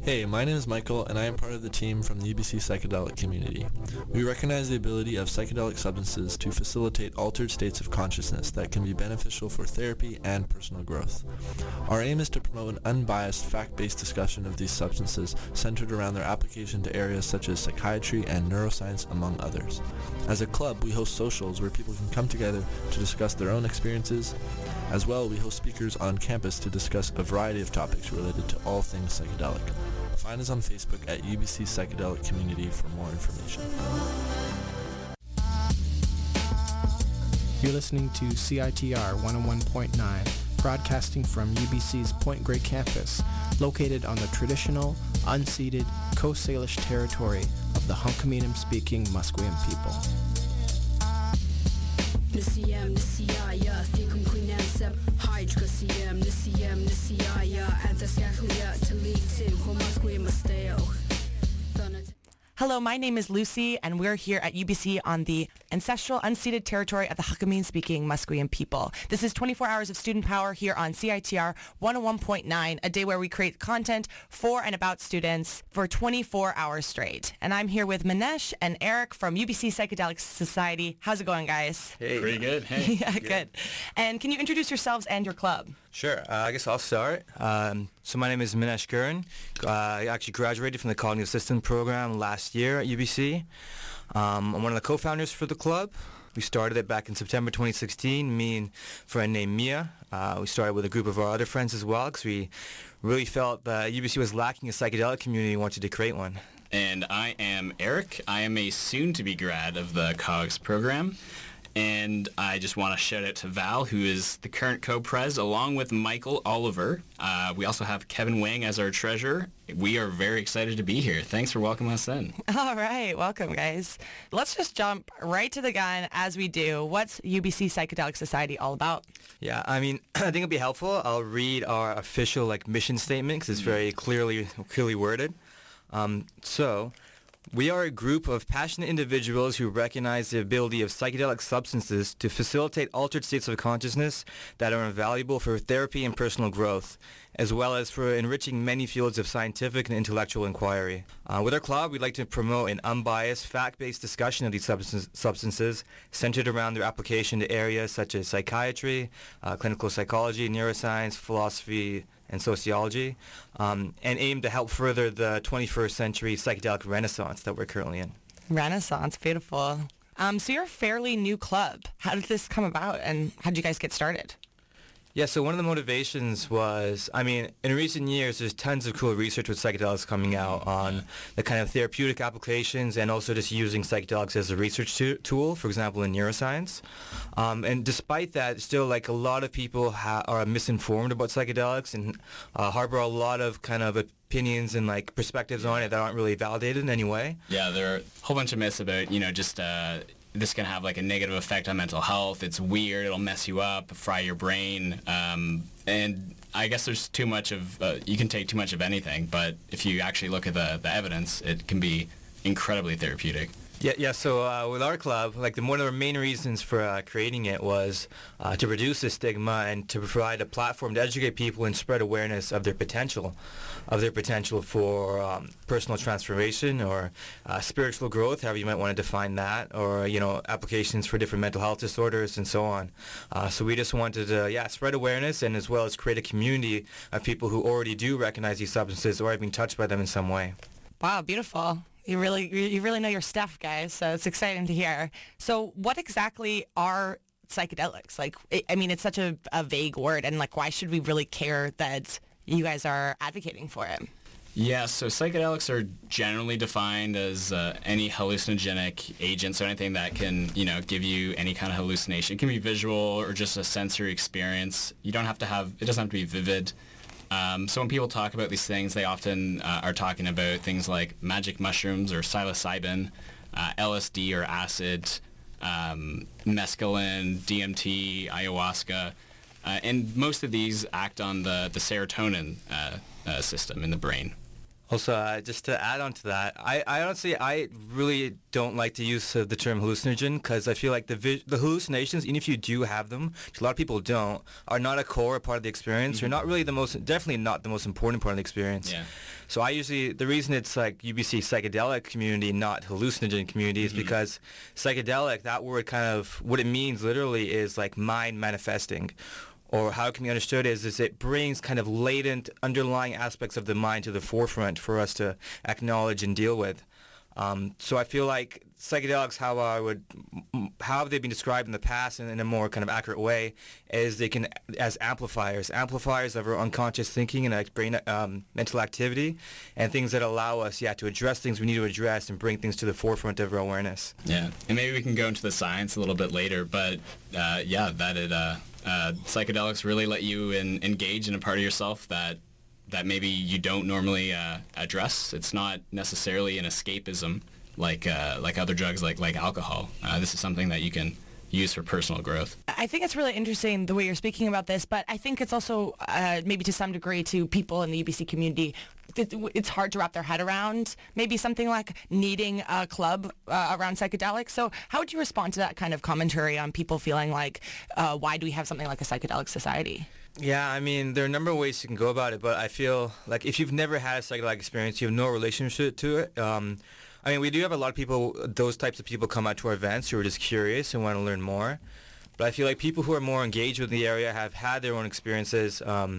Hey, my name is Michael, and I am part of the team from the UBC psychedelic community. We recognize the ability of psychedelic substances to facilitate altered states of consciousness that can be beneficial for therapy and personal growth. Our aim is to promote an unbiased, fact-based discussion of these substances centered around their application to areas such as psychiatry and neuroscience, among others. As a club, we host socials where people can come together to discuss their own experiences. As well, we host speakers on campus to discuss a variety of topics related to all things psychedelic. Find us on Facebook at UBC Psychedelic Community for more information. You're listening to CITR 101.9, broadcasting from UBC's Point Grey campus, located on the traditional, unceded Coast Salish territory of the Hunkaminam-speaking Musqueam people. Hello, my name is Lucy, and we're here at UBC on the ancestral unceded territory of the Hunkamin-speaking Musqueam people. This is 24 hours of student power here on CITR 101.9, a day where we create content for and about students for 24 hours straight. And I'm here with Manesh and Eric from UBC Psychedelic Society. How's it going, guys? Hey. Pretty good. Hey. Yeah, good. And can you introduce yourselves and your club? Sure. I guess I'll start. So my name is Manesh Gurin. I actually graduated from the Cognitive Systems program last year at UBC. I'm one of the co-founders for the club. We started it back in September 2016, me and a friend named Mia. We started with a group of our other friends as well because we really felt that UBC was lacking a psychedelic community and wanted to create one. And I am Eric. I am a soon-to-be grad of the COGS program. And I just want to shout out to Val, who is the current co-pres, along with Michael Oliver. We also have Kevin Wang as our treasurer. We are very excited to be here. Thanks for welcoming us in. All right. Welcome, guys. Let's just jump right to the gun as we do. What's UBC Psychedelic Society all about? Yeah, I mean, I think it'd be helpful. I'll read our official mission statement because it's very clearly worded. We are a group of passionate individuals who recognize the ability of psychedelic substances to facilitate altered states of consciousness that are invaluable for therapy and personal growth, as well as for enriching many fields of scientific and intellectual inquiry. With our club, we'd like to promote an unbiased, fact-based discussion of these substances centered around their application to areas such as psychiatry, clinical psychology, neuroscience, philosophy, and sociology, and aim to help further the 21st century psychedelic renaissance that we're currently in. Renaissance, beautiful. So you're a fairly new club. How did this come about, and how did you guys get started? Yeah, so one of the motivations was, in recent years, there's tons of cool research with psychedelics coming out on the kind of therapeutic applications and also just using psychedelics as a research tool, for example, in neuroscience. And despite that, still, a lot of people are misinformed about psychedelics and harbor a lot of kind of opinions and perspectives on it that aren't really validated in any way. Yeah, there are a whole bunch of myths about, this can have a negative effect on mental health. It's weird. It'll mess you up, fry your brain. And I guess there's too much of, you can take too much of anything, but if you actually look at the evidence, it can be incredibly therapeutic. Yeah. So with our club, one of the main reasons for creating it was to reduce the stigma and to provide a platform to educate people and spread awareness of their potential for personal transformation or spiritual growth, however you might want to define that, or applications for different mental health disorders and so on. So we just wanted to spread awareness and as well as create a community of people who already do recognize these substances or have been touched by them in some way. Wow, beautiful. You really know your stuff, guys, so it's exciting to hear. So what exactly are psychedelics? It's such a vague word, and why should we really care that you guys are advocating for it? Yeah, so psychedelics are generally defined as any hallucinogenic agent, so anything that can, give you any kind of hallucination. It can be visual or just a sensory experience. It doesn't have to be vivid. So when people talk about these things, they often are talking about things like magic mushrooms or psilocybin, LSD or acid, mescaline, DMT, ayahuasca, and most of these act on the serotonin system in the brain. Also, just to add on to that, I honestly, I really don't like to use the term hallucinogen because I feel like the hallucinations, even if you do have them, which a lot of people don't, are not a core part of the experience. They're not really definitely not the most important part of the experience. Yeah. So the reason it's like UBC psychedelic community, not hallucinogen community, is because psychedelic, that word kind of, what it means literally is like mind manifesting. Or how it can be understood is it brings kind of latent underlying aspects of the mind to the forefront for us to acknowledge and deal with. So I feel like psychedelics, how have they been described in the past and in a more kind of accurate way, is they can, as amplifiers of our unconscious thinking and like brain mental activity, and things that allow us, to address things we need to address and bring things to the forefront of our awareness. Yeah, and maybe we can go into the science a little bit later, but psychedelics really let you engage in a part of yourself that maybe you don't normally address. It's not necessarily an escapism like other drugs like alcohol. This is something that you can use for personal growth. I think it's really interesting the way you're speaking about this, but I think it's also maybe to some degree to people in the UBC community, it's hard to wrap their head around maybe something like needing a club around psychedelics. So how would you respond to that kind of commentary on people feeling like, why do we have something like a psychedelic society? Yeah, I mean, there are a number of ways you can go about it, but I feel like if you've never had a psychedelic experience, you have no relationship to it. I mean, we do have a lot of people, those types of people come out to our events who are just curious and want to learn more. But I feel like people who are more engaged with the area have had their own experiences,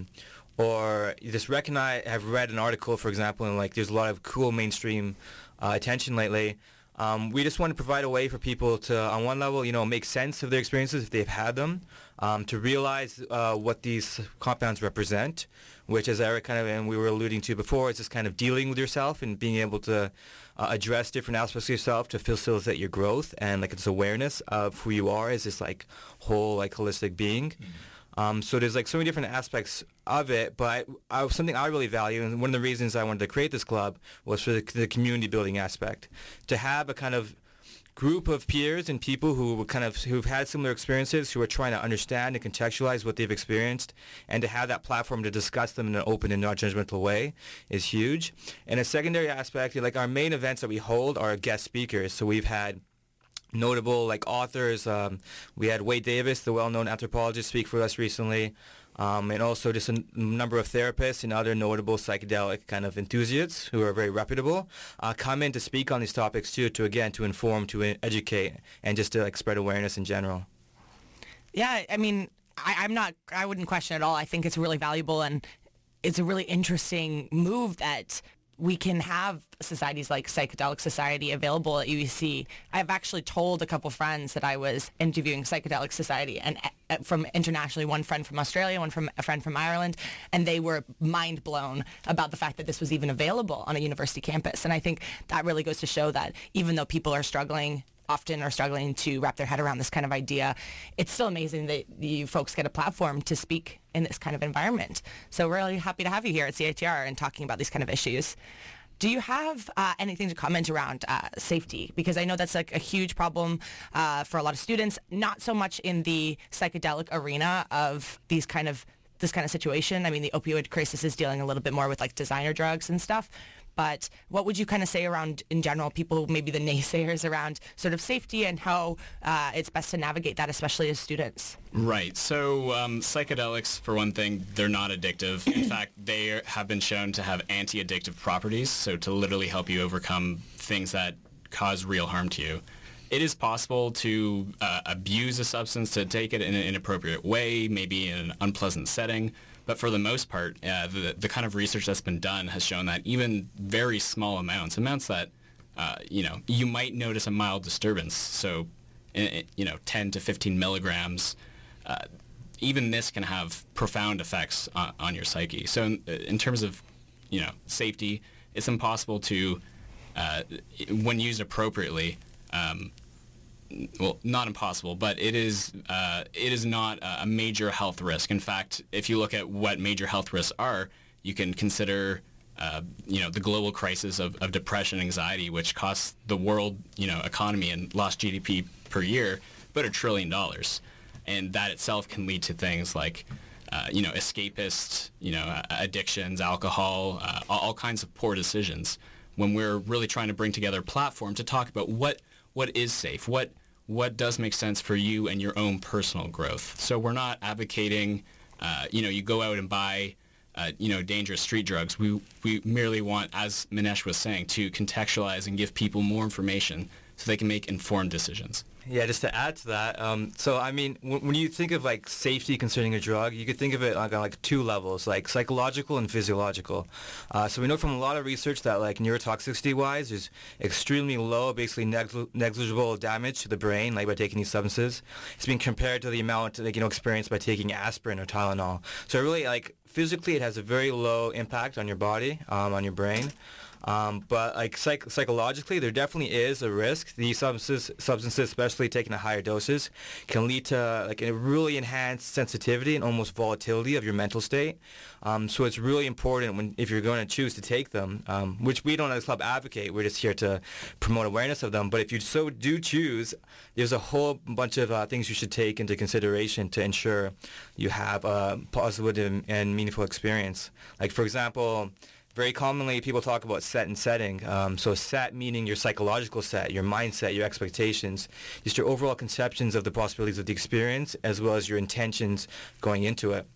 or you just have read an article, for example, and like there's a lot of cool mainstream attention lately. We just want to provide a way for people to, on one level, make sense of their experiences if they've had them, to realize what these compounds represent, which, as Eric and we were alluding to before, is just kind of dealing with yourself and being able to address different aspects of yourself to facilitate your growth and like its awareness of who you are as this like whole like holistic being. So there's like so many different aspects of it, but something I really value, and one of the reasons I wanted to create this club was for the community building aspect, to have a kind of group of peers and people who've had similar experiences, who are trying to understand and contextualize what they've experienced, and to have that platform to discuss them in an open and non-judgmental way is huge. And a secondary aspect, like our main events that we hold are guest speakers. So we've had notable like authors. We had Wade Davis, the well-known anthropologist, speak for us recently, and also just a number of therapists and other notable psychedelic kind of enthusiasts who are very reputable come in to speak on these topics too, to inform, to educate, and just to like spread awareness in general. Yeah, I mean, I wouldn't question at all. I think it's really valuable, and it's a really interesting move that we can have societies like Psychedelic Society available at UBC. I've actually told a couple friends that I was interviewing Psychedelic Society, and from internationally, one friend from Australia, a friend from Ireland, and they were mind blown about the fact that this was even available on a university campus. And I think that really goes to show that even though people often are struggling to wrap their head around this kind of idea, it's still amazing that you folks get a platform to speak in this kind of environment. So we're really happy to have you here at CITR and talking about these kind of issues. Do you have anything to comment around safety? Because I know that's like a huge problem for a lot of students, not so much in the psychedelic arena of this kind of situation. I mean, the opioid crisis is dealing a little bit more with like designer drugs and stuff. But what would you kind of say around, in general, people, maybe the naysayers around sort of safety and how it's best to navigate that, especially as students? Right. So psychedelics, for one thing, they're not addictive. In fact, they have been shown to have anti-addictive properties, so to literally help you overcome things that cause real harm to you. It is possible to abuse a substance, to take it in an inappropriate way, maybe in an unpleasant setting. But for the most part, the kind of research that's been done has shown that even very small amounts that, you might notice a mild disturbance. So, 10 to 15 milligrams, even this can have profound effects on your psyche. So in terms of, safety, it's impossible to, when used appropriately, well, not impossible, but it is not a major health risk. In fact, if you look at what major health risks are, you can consider, the global crisis of depression and anxiety, which costs the world, economy and lost GDP per year about $1 trillion. And that itself can lead to things like escapist, addictions, alcohol, all kinds of poor decisions, when we're really trying to bring together a platform to talk about what is safe, what does make sense for you and your own personal growth. So we're not advocating, you go out and buy, dangerous street drugs. We merely want, as Manesh was saying, to contextualize and give people more information so they can make informed decisions. Yeah, just to add to that, so I mean, when you think of like safety concerning a drug, you could think of it on like two levels, like psychological and physiological. So we know from a lot of research that like neurotoxicity-wise, there's extremely low, basically negligible damage to the brain, like by taking these substances. It's being compared to the amount experienced by taking aspirin or Tylenol. So really, like physically, it has a very low impact on your body, on your brain. But like psychologically, there definitely is a risk. These substances, especially taken at higher doses, can lead to like a really enhanced sensitivity and almost volatility of your mental state. So it's really important if you're going to choose to take them, which we don't as a club advocate. We're just here to promote awareness of them. But if you so do choose, there's a whole bunch of things you should take into consideration to ensure you have a positive and meaningful experience. Like for example, very commonly, people talk about set and setting. So set meaning your psychological set, your mindset, your expectations, just your overall conceptions of the possibilities of the experience, as well as your intentions going into it.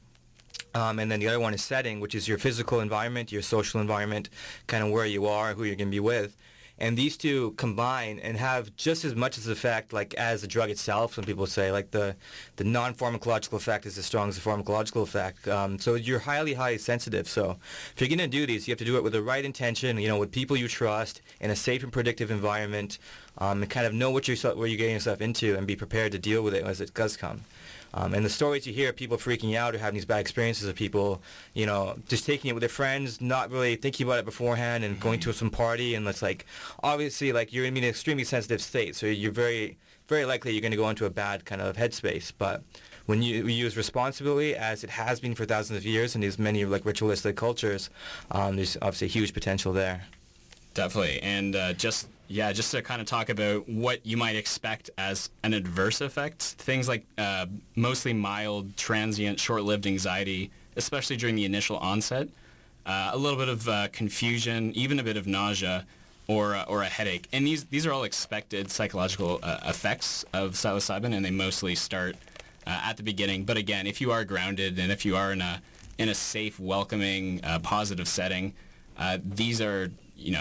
And then the other one is setting, which is your physical environment, your social environment, kind of where you are, who you're going to be with. And these two combine and have just as much as effect like as the drug itself. Some people say like the non-pharmacological effect is as strong as the pharmacological effect. So you're highly, highly sensitive. So if you're going to do these, you have to do it with the right intention, with people you trust in a safe and predictive environment, and kind of know what you're getting yourself into and be prepared to deal with it as it does come. And the stories you hear of people freaking out or having these bad experiences of people, just taking it with their friends, not really thinking about it beforehand and going to some party. And it's like, obviously, like you're in an extremely sensitive state. So you're very, very likely you're going to go into a bad kind of headspace. But when you use responsibly, as it has been for thousands of years in these many like ritualistic cultures, there's obviously huge potential there. Definitely. And just to kind of talk about what you might expect as an adverse effect, things like mostly mild, transient, short-lived anxiety, especially during the initial onset, a little bit of confusion, even a bit of nausea, or a headache. And these are all expected psychological effects of psilocybin, and they mostly start at the beginning. But again, if you are grounded and if you are in a safe, welcoming, positive setting, these are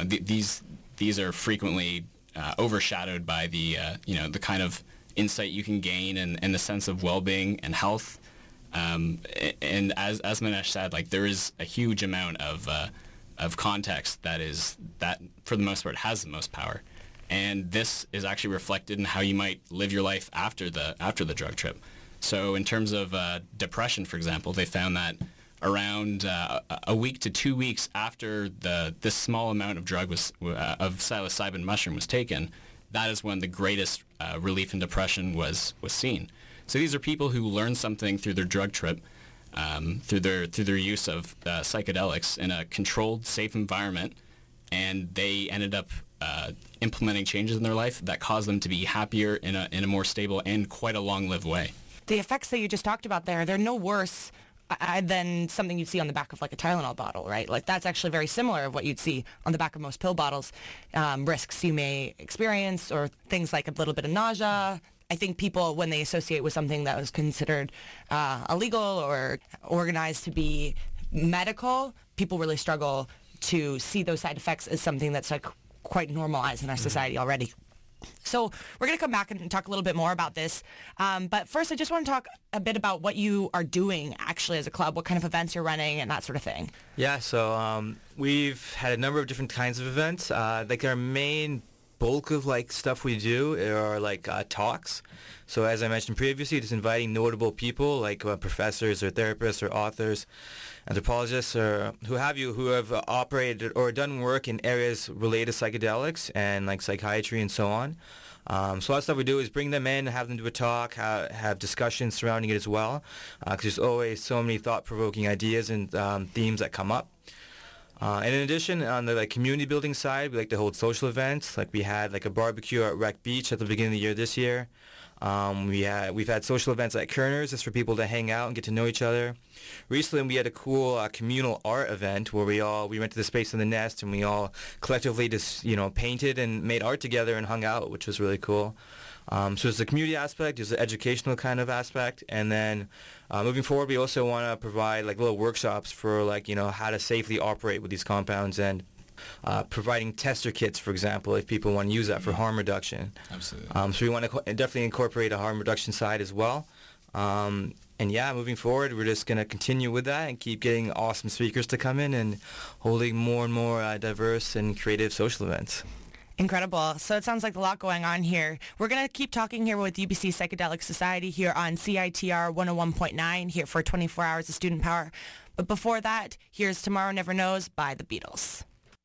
these are frequently overshadowed by the kind of insight you can gain and the sense of well-being and health. And as Manesh said, like there is a huge amount of context that for the most part has the most power. And this is actually reflected in how you might live your life after the drug trip. So in terms of depression, for example, they found that around a week to 2 weeks after this small amount of drug of psilocybin mushroom was taken, that is when the greatest relief in depression was seen. So these are people who learned something through their drug trip, through their use of psychedelics in a controlled, safe environment, and they ended up implementing changes in their life that caused them to be happier in a more stable and quite a long-lived way. The effects that you just talked about there, they're no worse than something you'd see on the back of like a Tylenol bottle, right? Like that's actually very similar of what you'd see on the back of most pill bottles. Risks you may experience or things like a little bit of nausea. I think people, when they associate with something that was considered illegal or organized to be medical, people really struggle to see those side effects as something that's like quite normalized in our society already. So we're going to come back and talk a little bit more about this. But first, I just want to talk a bit about what you are doing actually as a club, what kind of events you're running and that sort of thing. Yeah, so we've had a number of different kinds of events. Like our main bulk of like stuff we do are like talks. So as I mentioned previously, just inviting notable people like professors or therapists or authors, anthropologists or who have operated or done work in areas related to psychedelics and like psychiatry and so on. So a lot of stuff we do is bring them in, have them do a talk, have discussions surrounding it as well, because there's always so many thought-provoking ideas and themes that come up. And in addition, on the community building side, we like to hold social events. Like we had a barbecue at Wreck Beach at the beginning of the year this year. We've had social events at Kerner's just for people to hang out and get to know each other. Recently, we had a cool communal art event where we rented the space in the Nest and we all collectively just painted and made art together and hung out, which was really cool. So there's the community aspect, there's the educational kind of aspect, and then moving forward, we also want to provide little workshops for how to safely operate with these compounds and providing tester kits, for example, if people want to use that for harm reduction. Absolutely. So we want to definitely incorporate a harm reduction side as well. And yeah, moving forward, we're just going to continue with that and keep getting awesome speakers to come in and holding more and more diverse and creative social events. Incredible. So it sounds like a lot going on here. We're going to keep talking here with UBC Psychedelic Society here on CITR 101.9 here for 24 Hours of Student Power. But before that, here's Tomorrow Never Knows by the Beatles.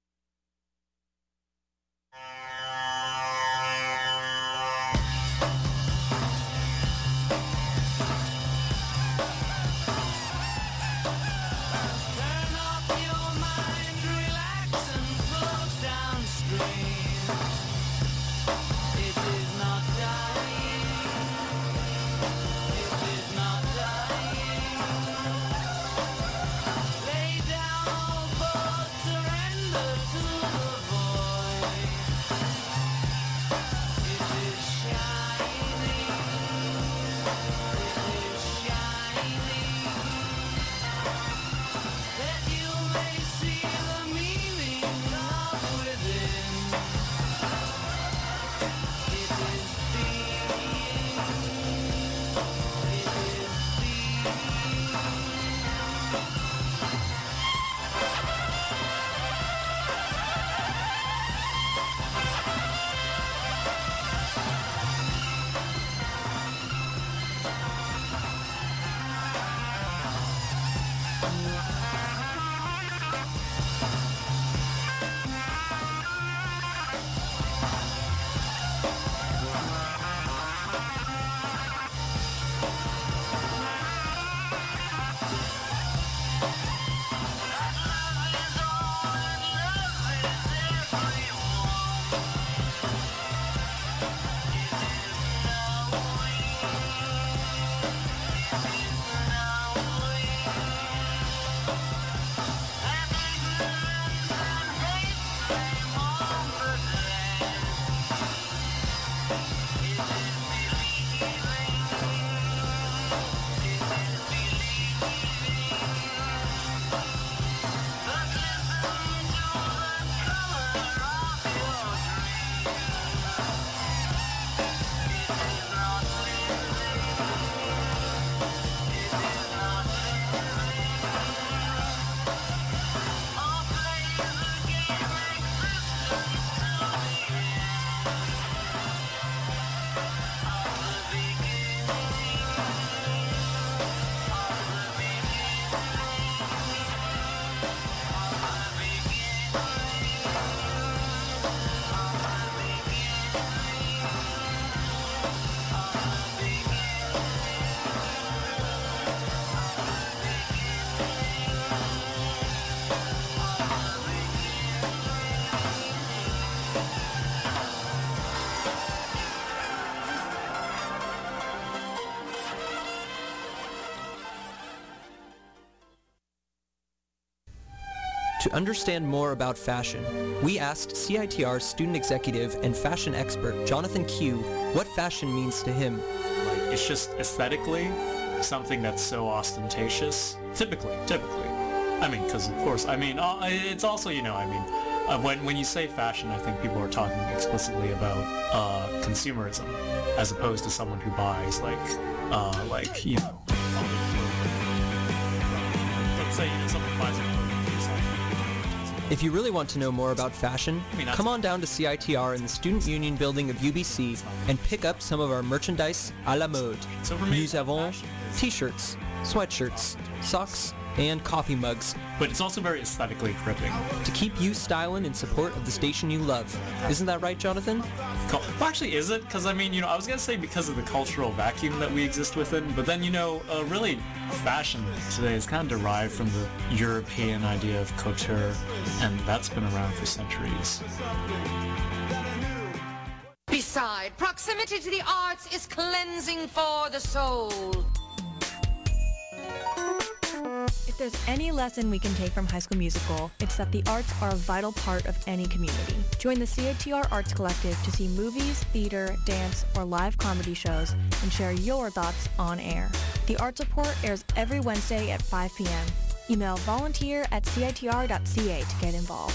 To understand more about fashion, we asked CITR student executive and fashion expert Jonathan Q what fashion means to him. It's just aesthetically something that's so ostentatious. Typically. I mean, because of course, it's also, when you say fashion, I think people are talking explicitly about consumerism, as opposed to someone who buys let's say someone buys a If you really want to know more about fashion, come on down to CITR in the Student Union building of UBC and pick up some of our merchandise à la mode. Nous avons t-shirts, sweatshirts, socks, and coffee mugs But it's also very aesthetically gripping. to keep you styling in support of the station you love. Isn't that right, Jonathan? Well, actually, is it? Because, I mean, I was going to say because of the cultural vacuum that we exist within, but then, really, fashion today is kind of derived from the European idea of couture, and that's been around for centuries. Beside, proximity to the arts is cleansing for the soul. If there's any lesson we can take from High School Musical, it's that the arts are a vital part of any community. Join the CITR Arts Collective to see movies, theater, dance, or live comedy shows and share your thoughts on air. The Arts Report airs every Wednesday at 5 p.m. Email volunteer@citr.ca to get involved.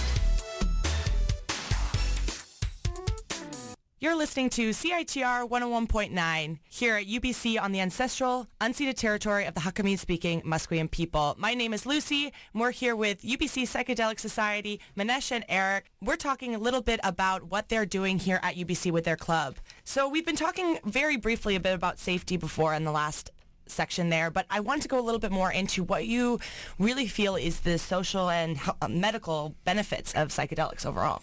You're listening to CITR 101.9 here at UBC on the ancestral, unceded territory of the Hakka-Speaking Musqueam people. My name is Lucy, and we're here with UBC Psychedelic Society, Manesh and Eric. We're talking a little bit about what they're doing here at UBC with their club. So we've been talking very briefly a bit about safety before in the last section there, but I want to go a little bit more into what you really feel is the social and medical benefits of psychedelics overall.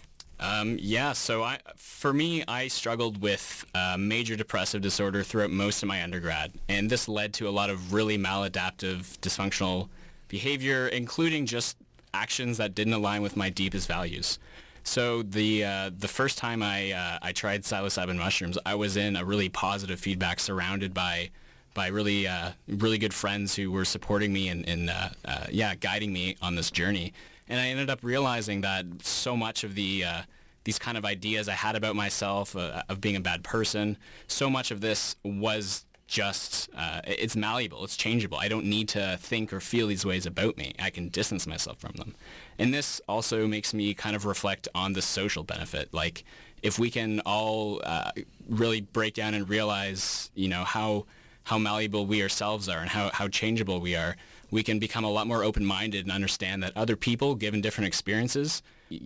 For me, I struggled with major depressive disorder throughout most of my undergrad, and this led to a lot of really maladaptive, dysfunctional behavior, including just actions that didn't align with my deepest values. So the first time I tried psilocybin mushrooms, I was in a really positive feedback, surrounded by really good friends who were supporting me and guiding me on this journey. And I ended up realizing that so much of these kind of ideas I had about myself, of being a bad person, so much of this was just, it's malleable, it's changeable. I don't need to think or feel these ways about me. I can distance myself from them. And this also makes me kind of reflect on the social benefit. Like, if we can all really break down and realize, how malleable we ourselves are and how changeable we are, we can become a lot more open-minded and understand that other people, given different experiences,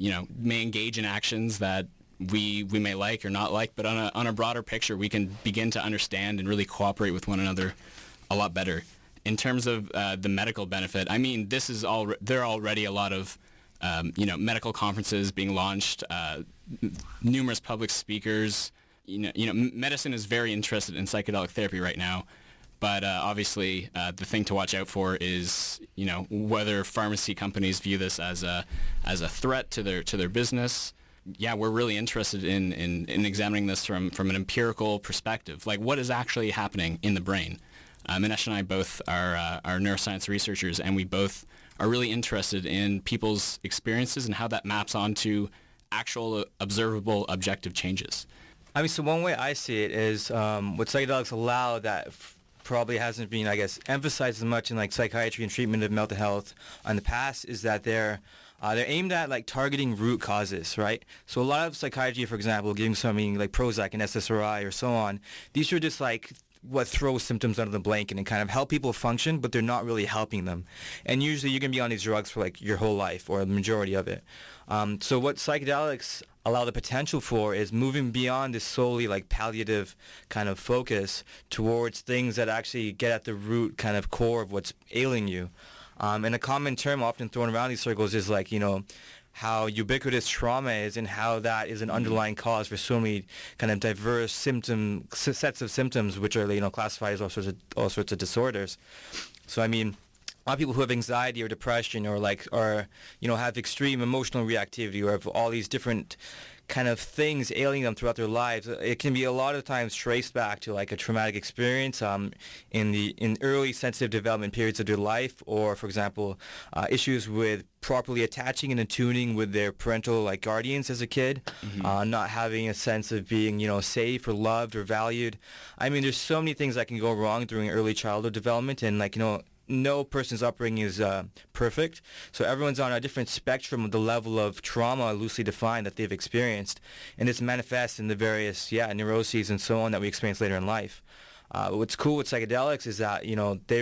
may engage in actions that we may like or not like, but on a broader picture, we can begin to understand and really cooperate with one another a lot better. In terms of the medical benefit, I mean, there are already a lot of medical conferences being launched, numerous public speakers. Medicine is very interested in psychedelic therapy right now. But obviously, the thing to watch out for is, whether pharmacy companies view this as a threat to their business. Yeah, we're really interested in examining this from an empirical perspective. Like, what is actually happening in the brain? Manesh and I both are neuroscience researchers, and we both are really interested in people's experiences and how that maps onto actual observable objective changes. I mean, so one way I see it is what psychedelics allow that probably hasn't been, I guess, emphasized as much in like psychiatry and treatment of mental health in the past, is that they're aimed at like targeting root causes, right? So a lot of psychiatry, for example, giving something like Prozac and SSRI or so on, these are just like what throws symptoms under the blanket and kind of help people function, but they're not really helping them. And usually you're going to be on these drugs for like your whole life or the majority of it. So what psychedelics allow the potential for is moving beyond this solely like palliative kind of focus towards things that actually get at the root kind of core of what's ailing you. And a common term often thrown around these circles is like, how ubiquitous trauma is and how that is an underlying cause for so many kind of diverse sets of symptoms, which are, classified as all sorts of disorders. So, I mean, a lot of people who have anxiety or depression or have extreme emotional reactivity or have all these different kind of things ailing them throughout their lives, it can be a lot of times traced back to like a traumatic experience in early sensitive development periods of their life, or for example issues with properly attaching and attuning with their parental like guardians as a kid, not having a sense of being safe or loved or valued. I mean, there's so many things that can go wrong during early childhood development, and no person's upbringing is perfect, so everyone's on a different spectrum of the level of trauma, loosely defined, that they've experienced, and it's manifests in the various neuroses and so on that we experience later in life. What's cool with psychedelics is that they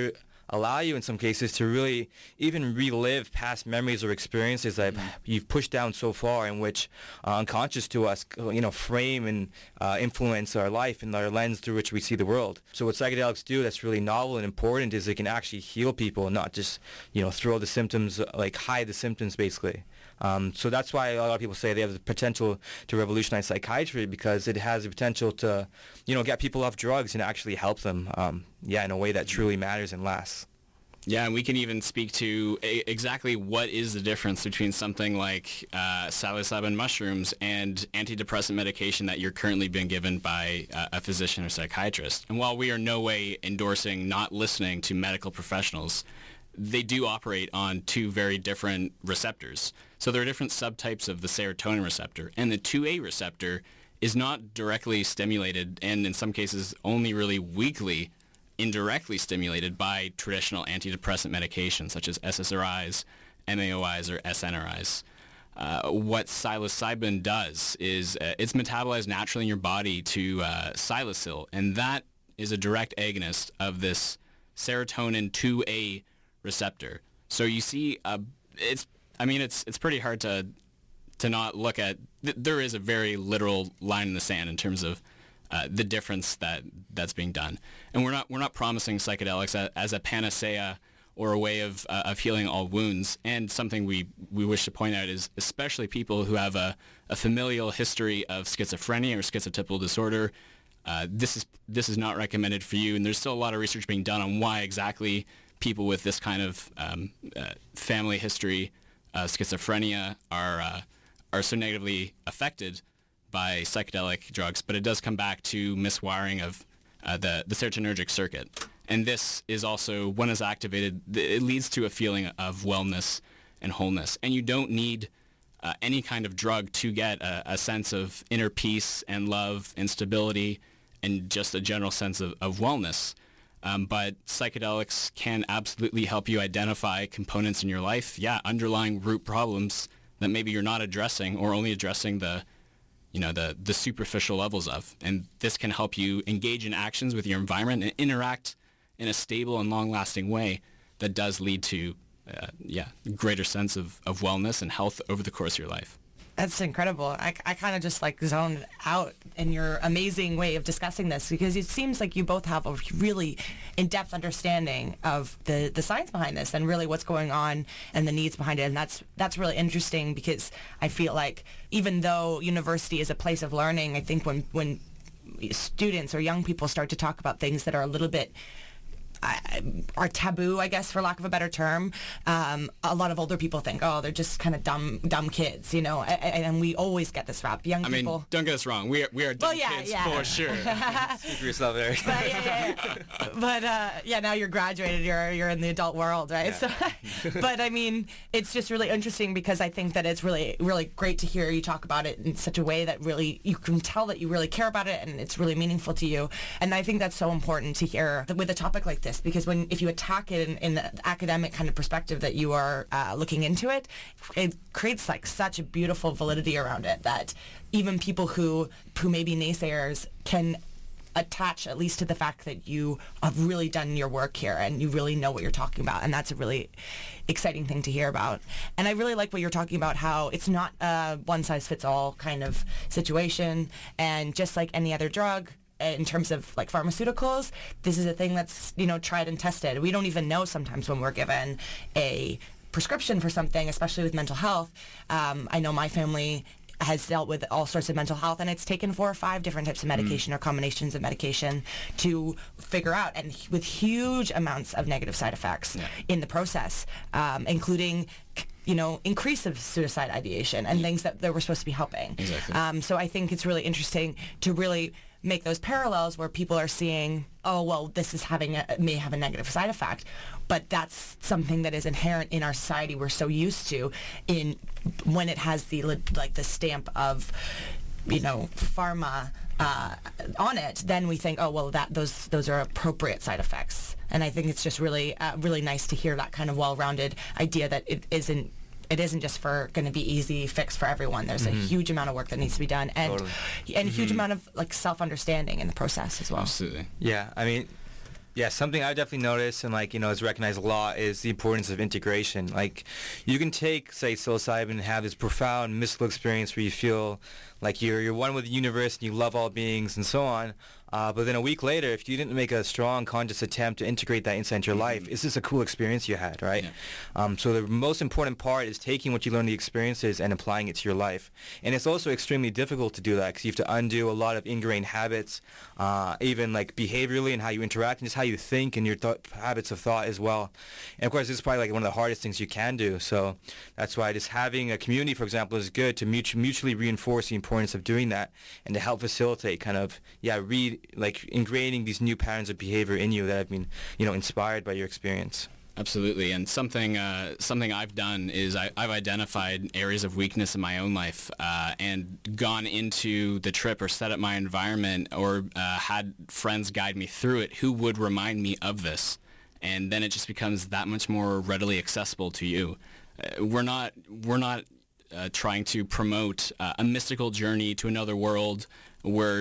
allow you in some cases to really even relive past memories or experiences that you've pushed down so far, in which unconscious to us, frame and influence our life and our lens through which we see the world. So what psychedelics do that's really novel and important is they can actually heal people and not just, throw the symptoms, hide the symptoms basically. So that's why a lot of people say they have the potential to revolutionize psychiatry, because it has the potential to, get people off drugs and actually help them, in a way that truly matters and lasts. Yeah, and we can even speak to exactly what is the difference between something like psilocybin mushrooms and antidepressant medication that you're currently being given by a physician or psychiatrist. And while we are no way endorsing not listening to medical professionals, they do operate on two very different receptors. So there are different subtypes of the serotonin receptor, and the 2A receptor is not directly stimulated, and in some cases only really weakly indirectly stimulated by traditional antidepressant medications such as SSRIs, MAOIs, or SNRIs. What psilocybin does is it's metabolized naturally in your body to psilocil, and that is a direct agonist of this serotonin 2A receptor. So you see, it's pretty hard to not look at. There is a very literal line in the sand in terms of the difference that's being done, and we're not promising psychedelics as a panacea or a way of healing all wounds. And something we wish to point out is especially people who have a familial history of schizophrenia or schizotypal disorder. This is not recommended for you, and there's still a lot of research being done on why exactly people with this kind of family history, schizophrenia, are so negatively affected by psychedelic drugs. But it does come back to miswiring of the serotonergic circuit. And this is also, when it's activated, it leads to a feeling of wellness and wholeness. And you don't need any kind of drug to get a sense of inner peace and love and stability and just a general sense of wellness. But psychedelics can absolutely help you identify components in your life, underlying root problems that maybe you're not addressing or only addressing the superficial levels of. And this can help you engage in actions with your environment and interact in a stable and long-lasting way that does lead to greater sense of wellness and health over the course of your life. That's incredible. I kind of just zoned out in your amazing way of discussing this, because it seems like you both have a really in-depth understanding of the science behind this and really what's going on and the needs behind it. And that's really interesting, because I feel like even though university is a place of learning, I think when students or young people start to talk about things that are a little bit are taboo, I guess, for lack of a better term, a lot of older people think, oh, they're just kind of dumb kids, and we always get this rap. Young people. Don't get us wrong. We are dumb kids for sure. Speak for yourself, Eric. But now you're graduated. You're in the adult world, right? Yeah. So, but I mean, it's just really interesting, because I think that it's really, really great to hear you talk about it in such a way that really you can tell that you really care about it and it's really meaningful to you. And I think that's so important to hear with a topic like this, because if you attack it in the academic kind of perspective that you are looking into it, it creates such a beautiful validity around it that even people who may be naysayers can attach at least to the fact that you have really done your work here and you really know what you're talking about. And that's a really exciting thing to hear about. And I really like what you're talking about, how it's not a one-size-fits-all kind of situation. And just like any other drug, in terms of pharmaceuticals, this is a thing that's, tried and tested. We don't even know sometimes when we're given a prescription for something, especially with mental health. I know my family has dealt with all sorts of mental health, and it's taken 4 or 5 different types of medication or combinations of medication to figure out, and with huge amounts of negative side effects in the process, including increase of suicide ideation and things that were supposed to be helping. Exactly. So I think it's really interesting to really make those parallels where people are seeing, oh, well, this is may have a negative side effect, but that's something that is inherent in our society. We're so used to when it has the stamp of, pharma on it, then we think, oh, well, those are appropriate side effects. And I think it's just really, really nice to hear that kind of well-rounded idea that it isn't just going to be easy fix for everyone. There's a huge amount of work that needs to be done, and Totally. and a huge amount of self-understanding in the process as well. Absolutely. Yeah, I mean, Yeah, something I've definitely noticed and is recognized a lot is the importance of integration. Like, you can take, say, psilocybin and have this profound mystical experience where you feel like you're one with the universe and you love all beings and so on. But then a week later, if you didn't make a strong conscious attempt to integrate that insight into your life, is this a cool experience you had, right? Yeah. So the most important part is taking what you learn in the experiences and applying it to your life. And it's also extremely difficult to do that because you have to undo a lot of ingrained habits, even like behaviorally and how you interact and just how you think and your habits of thought as well. And of course, this is probably like one of the hardest things you can do. So that's why just having a community, for example, is good to mutually reinforce the importance of doing that and to help facilitate ingraining these new patterns of behavior in you that have been, inspired by your experience. Absolutely, and something I've done is I've identified areas of weakness in my own life and gone into the trip or set up my environment or had friends guide me through it who would remind me of this, and then it just becomes that much more readily accessible to you. We're not trying to promote a mystical journey to another world where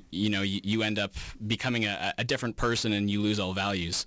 you end up becoming a different person and you lose all values.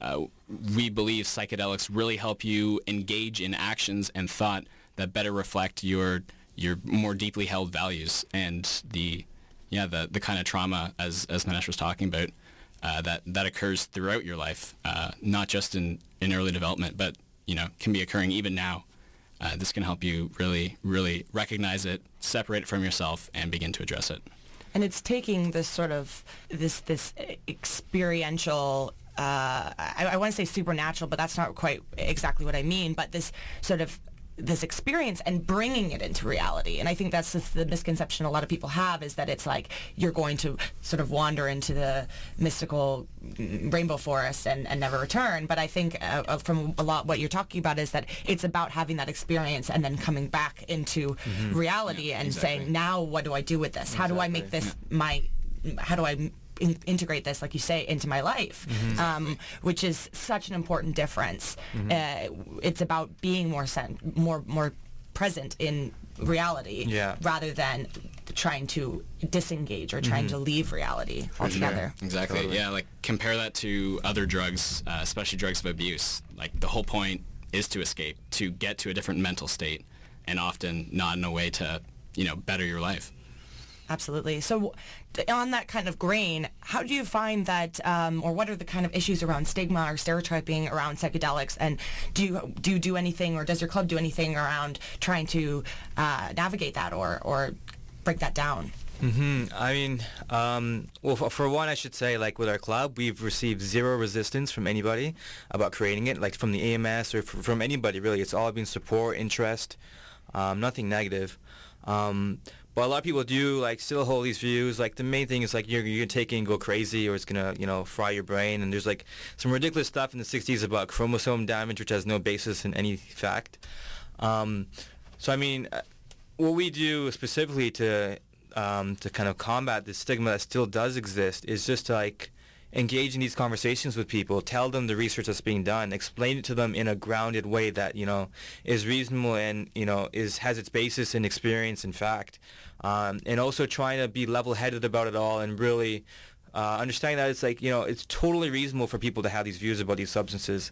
We believe psychedelics really help you engage in actions and thought that better reflect your more deeply held values and the kind of trauma as Manesh was talking about that occurs throughout your life, not just in early development, but can be occurring even now. This can help you really, really recognize it, separate it from yourself, and begin to address it. And it's taking this sort of this experiential, I want to say supernatural, but that's not quite exactly what I mean, but this sort of this experience and bringing it into reality. And I think that's the misconception a lot of people have, is that it's like you're going to sort of wander into the mystical rainbow forest and never return. But I think from a lot what you're talking about is that it's about having that experience and then coming back into reality and saying, now what do I do with this? How do I make this how do I integrate this, like you say, into my life, which is such an important difference. It's about being more present in reality rather than trying to disengage or trying to leave reality altogether. Sure. Exactly. Totally. Yeah, like compare that to other drugs, especially drugs of abuse. Like the whole point is to escape, to get to a different mental state, and often not in a way to, better your life. Absolutely. So on that kind of grain, how do you find that, or what are the kind of issues around stigma or stereotyping around psychedelics? And do you do anything, or does your club do anything around trying to navigate that or break that down? I mean, well, for one, I should say, like with our club, we've received zero resistance from anybody about creating it, like from the AMS or from anybody, really. It's all been support, interest, nothing negative. But a lot of people do still hold these views. Like the main thing is you're gonna take it and go crazy, or it's gonna fry your brain. And there's some ridiculous stuff in the 60s about chromosome damage, which has no basis in any fact. So I mean, what we do specifically to kind of combat this stigma that still does exist is just to engage in these conversations with people, tell them the research that's being done, explain it to them in a grounded way that is reasonable and has its basis in experience and fact, and also trying to be level-headed about it all and really understanding that it's it's totally reasonable for people to have these views about these substances,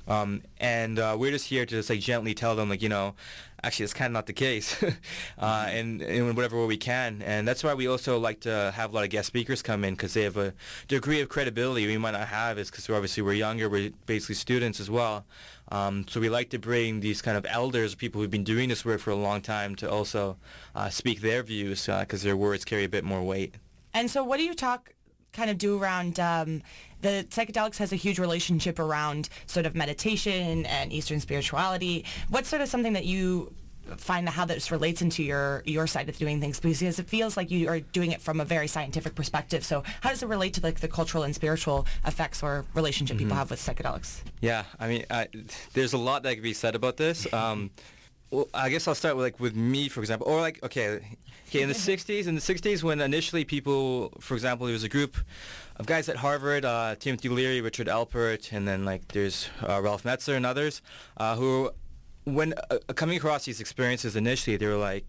and we're just here to just gently tell them actually it's kind of not the case, and in whatever way we can. And that's why we also like to have a lot of guest speakers come in, because they have a degree of credibility we might not have, is because we're younger, we're basically students as well. So we like to bring these kind of elders, people who've been doing this work for a long time, to also speak their views, because their words carry a bit more weight. And so what do you kind of do around the psychedelics has a huge relationship around sort of meditation and Eastern spirituality. What's sort of something that you find how this relates into your side of doing things? Because it feels like you are doing it from a very scientific perspective. So how does it relate to the cultural and spiritual effects or relationship people have with psychedelics? Yeah, I mean, there's a lot that can be said about this. Well, I guess I'll start with me, for example, or okay, in the 60s, when initially people, for example, there was a group of guys at Harvard, Timothy Leary, Richard Alpert, and then there's Ralph Metzler and others, who when coming across these experiences initially, they were like,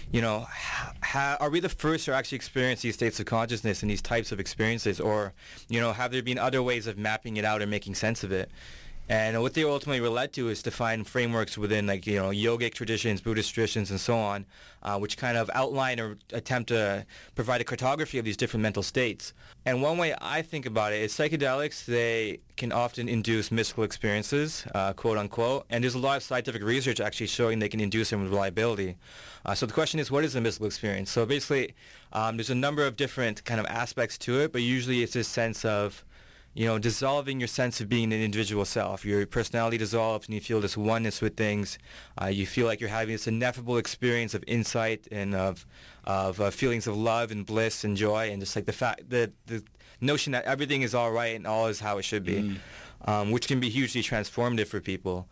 are we the first to actually experience these states of consciousness and these types of experiences, or, have there been other ways of mapping it out and making sense of it? And what they ultimately were led to is to find frameworks within, like, yogic traditions, Buddhist traditions, and so on, which kind of outline or attempt to provide a cartography of these different mental states. And one way I think about it is psychedelics, they can often induce mystical experiences, quote unquote, and there's a lot of scientific research actually showing they can induce them with reliability. So the question is, what is a mystical experience? So basically, there's a number of different kind of aspects to it, but usually it's this sense of dissolving your sense of being an individual self. Your personality dissolves and you feel this oneness with things. You feel like you're having this ineffable experience of insight and of feelings of love and bliss and joy, and just like the fact that the notion that everything is all right and all is how it should be, which can be hugely transformative for people.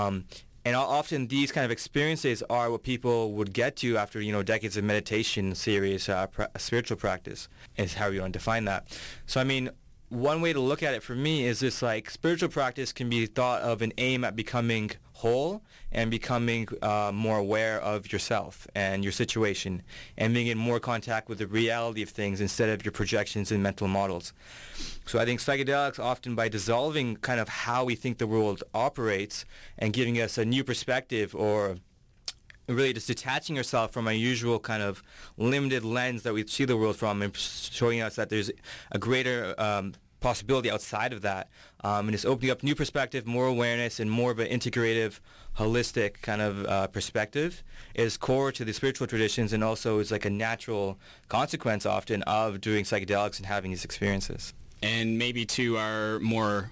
And often these kind of experiences are what people would get to after, decades of meditation, serious spiritual practice, is how you want to define that. So, I mean, one way to look at it for me is this, like, spiritual practice can be thought of an aim at becoming whole and becoming more aware of yourself and your situation and being in more contact with the reality of things instead of your projections and mental models. So I think psychedelics, often by dissolving kind of how we think the world operates and giving us a new perspective, or really just detaching yourself from our usual kind of limited lens that we see the world from, and showing us that there's a greater possibility outside of that, and it's opening up new perspective, more awareness, and more of an integrative, holistic kind of perspective is core to the spiritual traditions, and also is like a natural consequence often of doing psychedelics and having these experiences. And maybe to our more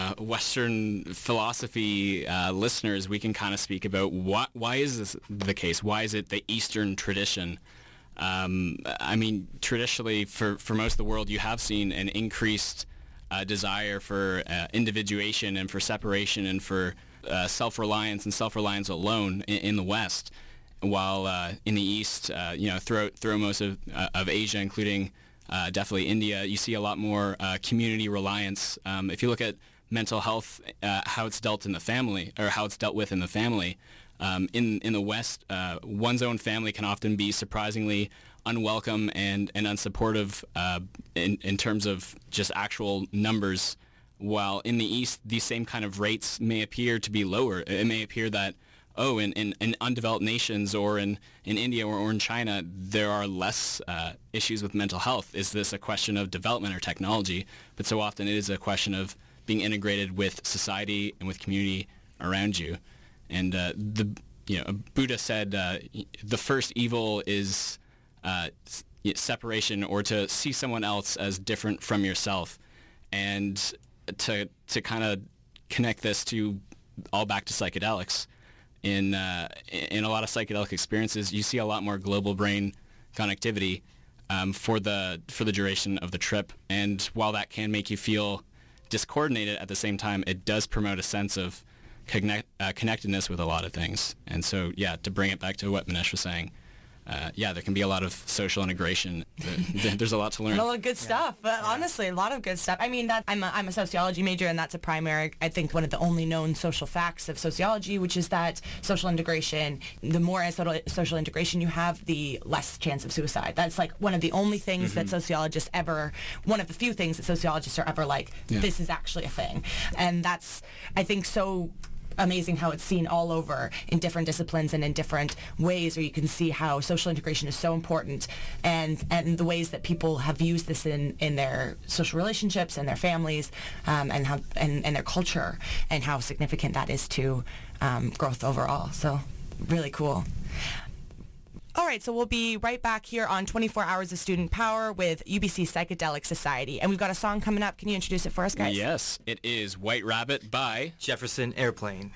Western philosophy listeners, we can kind of speak about why is this the case? Why is it the Eastern tradition? I mean, traditionally, for most of the world, you have seen an increased desire for individuation and for separation and for self-reliance and self-reliance alone in the West, while in the East, throughout most of Asia, including definitely India, you see a lot more community reliance. If you look at mental health, how it's dealt in the family, or how it's dealt with in the family, in the West, one's own family can often be surprisingly unwelcome and unsupportive in terms of just actual numbers, while in the East, these same kind of rates may appear to be lower. It may appear that, in undeveloped nations, or in India or in China, there are less issues with mental health. Is this a question of development or technology? But so often it is a question of being integrated with society and with community around you. And Buddha said the first evil is separation, or to see someone else as different from yourself. And to kind of connect this to all back to psychedelics, in a lot of psychedelic experiences, you see a lot more global brain connectivity for the duration of the trip. And while that can make you feel discoordinated, at the same time, it does promote a sense of connectedness with a lot of things. And so, to bring it back to what Manesh was saying, there can be a lot of social integration. There's a lot to learn. And a lot of good stuff, but honestly, a lot of good stuff. I mean, I'm a sociology major, and that's a primary, I think, one of the only known social facts of sociology, which is that social integration, the more social integration you have, the less chance of suicide. That's like one of the only things that sociologists ever, one of the few things that sociologists are ever like, this is actually a thing. And that's, I think, so amazing how it's seen all over in different disciplines and in different ways, where you can see how social integration is so important, and the ways that people have used this in their social relationships and their families, and how and their culture, and how significant that is to growth overall. So really cool. All right, so we'll be right back here on 24 Hours of Student Power with UBC Psychedelic Society. And we've got a song coming up. Can you introduce it for us, guys? Yes, it is White Rabbit by Jefferson Airplane.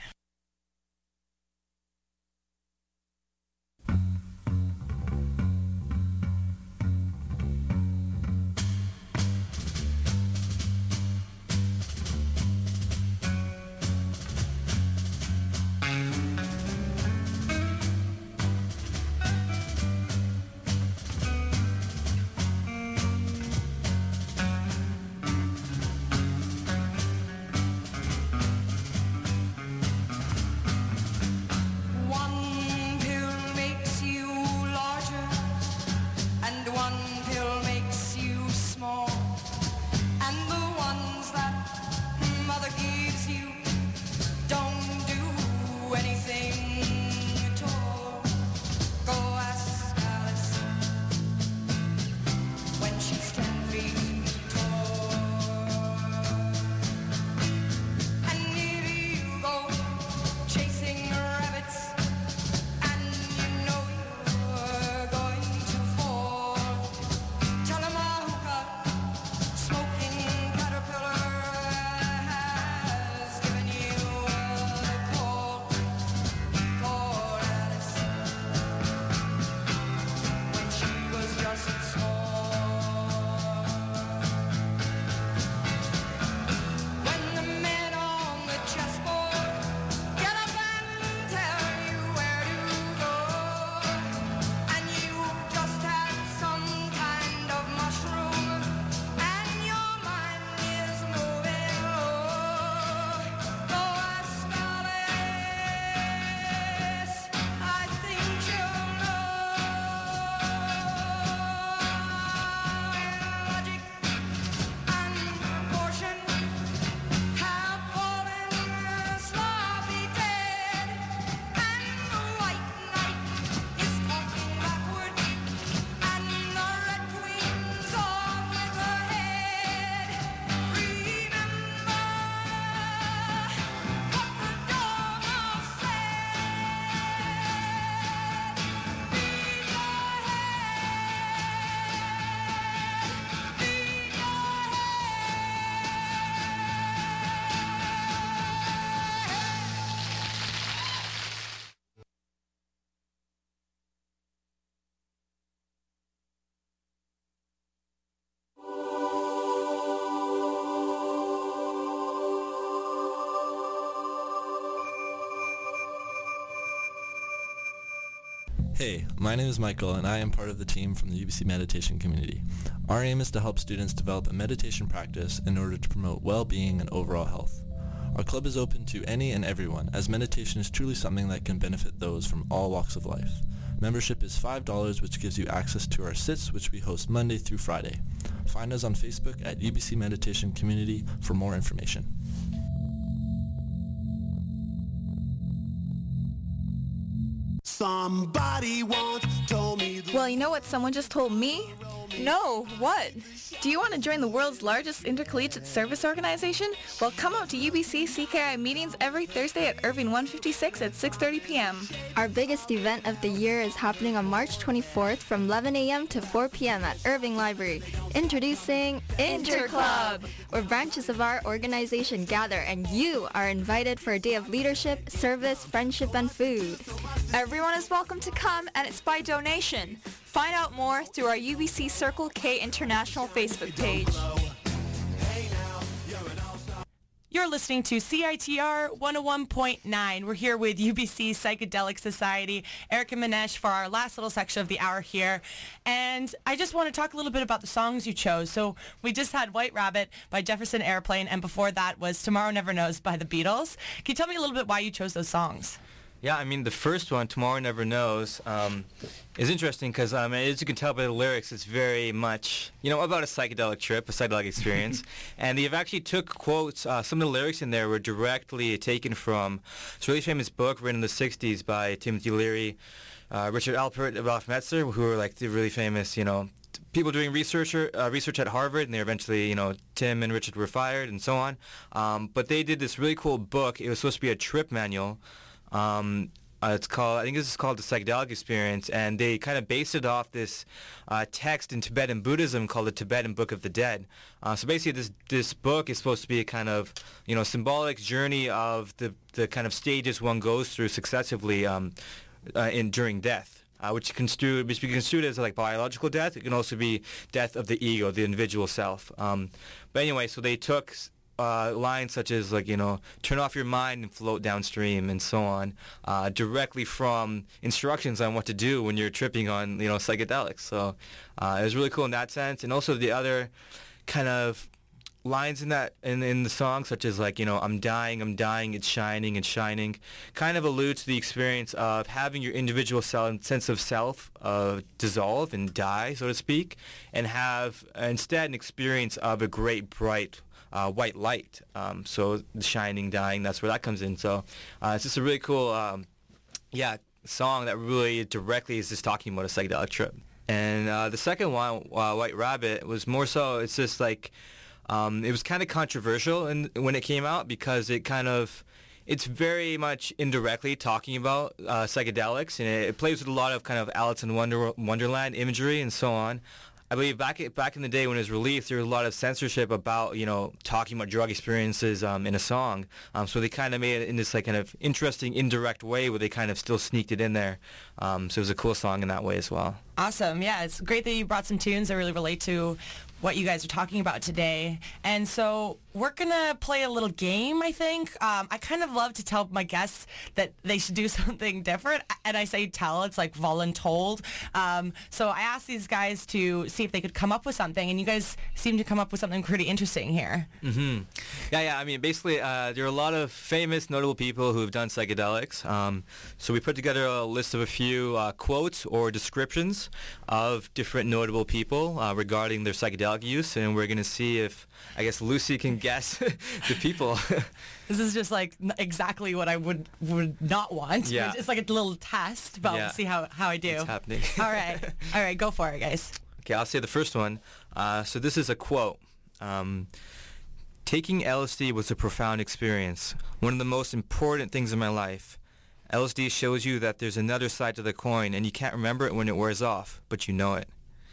Hey, my name is Michael and I am part of the team from the UBC meditation community. Our aim is to help students develop a meditation practice in order to promote well-being and overall health. Our club is open to any and everyone, as meditation is truly something that can benefit those from all walks of life. Membership is $5, which gives you access to our sits, which we host Monday through Friday. Find us on Facebook at UBC Meditation Community for more information. Somebody once told me... Well, you know what someone just told me? No, what? Do you want to join the world's largest intercollegiate service organization? Well, come out to UBC CKI meetings every Thursday at Irving 156 at 6:30 p.m. Our biggest event of the year is happening on March 24th from 11 a.m. to 4 p.m. at Irving Library. Introducing Interclub, where branches of our organization gather, and you are invited for a day of leadership, service, friendship, and food. Everyone is welcome to come, and it's by donation. Find out more through our UBC Circle K International Facebook page. You're listening to CITR 101.9. We're here with UBC Psychedelic Society, Erica Manesh, for our last little section of the hour here. And I just want to talk a little bit about the songs you chose. So we just had White Rabbit by Jefferson Airplane, and before that was Tomorrow Never Knows by the Beatles. Can you tell me a little bit why you chose those songs? Yeah, I mean, the first one, Tomorrow Never Knows, is interesting because, as you can tell by the lyrics, it's very much, about a psychedelic trip, a psychedelic experience. And they've actually took quotes, some of the lyrics in there were directly taken from this really famous book written in the 60s by Timothy Leary, Richard Alpert, Ralph Metzler, who were like the really famous, people doing research at Harvard, and they eventually, Tim and Richard were fired and so on. But they did this really cool book. It was supposed to be a trip manual. It's called, I think this is called The Psychedelic Experience, and they kind of based it off this text in Tibetan Buddhism called the Tibetan Book of the Dead. So basically this book is supposed to be a kind of, symbolic journey of the kind of stages one goes through successively during death. Which can be construed as like biological death. It can also be death of the ego, the individual self. But anyway, so they took lines such as turn off your mind and float downstream and so on, directly from instructions on what to do when you're tripping on psychedelics. So it was really cool in that sense. And also the other kind of lines in the song, such as I'm dying, it's shining, kind of allude to the experience of having your individual sense of self dissolve and die, so to speak, and have instead an experience of a great bright white light. So the shining, dying, that's where that comes in. So it's just a really cool song that really directly is just talking about a psychedelic trip. And the second one, White Rabbit, was more so, it's just like, it was kind of controversial when it came out because it's very much indirectly talking about psychedelics, and it plays with a lot of kind of Alice in Wonderland imagery and so on. I believe back in the day when it was released, there was a lot of censorship about, talking about drug experiences in a song. So they kind of made it in this kind of interesting indirect way where they kind of still sneaked it in there. So it was a cool song in that way as well. Awesome. Yeah, it's great that you brought some tunes that really relate to what you guys are talking about today. And so we're going to play a little game, I think. I kind of love to tell my guests that they should do something different. And I say tell, it's like voluntold. So I asked these guys to see if they could come up with something, and you guys seem to come up with something pretty interesting here. Mm-hmm. Yeah. I mean, basically, there are a lot of famous, notable people who have done psychedelics. So we put together a list of a few quotes or descriptions of different notable people regarding their psychedelic use, and we're going to see if, I guess, Lucy can guess the people. This is just like exactly what I would not want. Yeah. It's like a little test, but we'll see how I do. It's happening. All right, go for it, guys. Okay, I'll say the first one. So this is a quote. Taking LSD was a profound experience, one of the most important things in my life. LSD shows you that there's another side to the coin, and you can't remember it when it wears off, but you know it.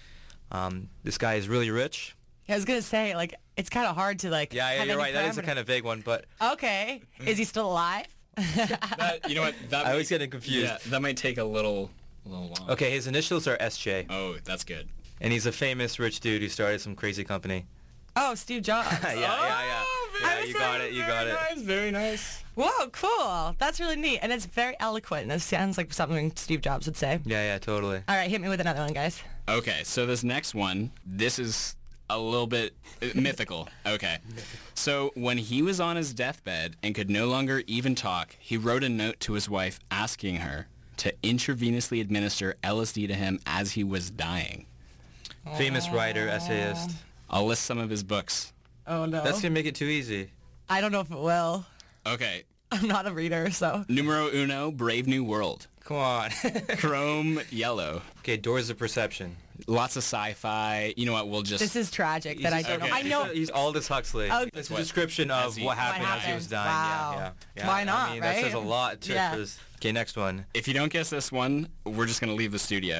This guy is really rich. Yeah, I was going to say, it's kind of hard to, Yeah, you're right. That is a kind of vague one, but... Okay. Is he still alive? You know what? I always get confused. Yeah, that might take a little long. Okay, his initials are SJ. Oh, that's good. And he's a famous rich dude who started some crazy company. Oh, Steve Jobs. Yeah. Oh, Yeah, you got it. Nice, very nice. Whoa, cool. That's really neat. And it's very eloquent. It sounds like something Steve Jobs would say. Yeah, totally. All right, hit me with another one, guys. Okay, so this next one, this is a little bit mythical. Okay. So when he was on his deathbed and could no longer even talk, he wrote a note to his wife asking her to intravenously administer LSD to him as he was dying. Famous writer, essayist. I'll list some of his books. Oh, no. That's going to make it too easy. I don't know if it will. Okay. I'm not a reader, so. Numero uno, Brave New World. Come on. Chrome Yellow. Okay, Doors of Perception. Lots of sci-fi. You know what? We'll just... This is tragic that I don't know. I know. He's Aldous Huxley. Oh, it's a description of what happened as he was dying. Wow. Yeah. Why not, I mean, right? that says a lot. Okay, next one. If you don't guess this one, we're just going to leave the studio.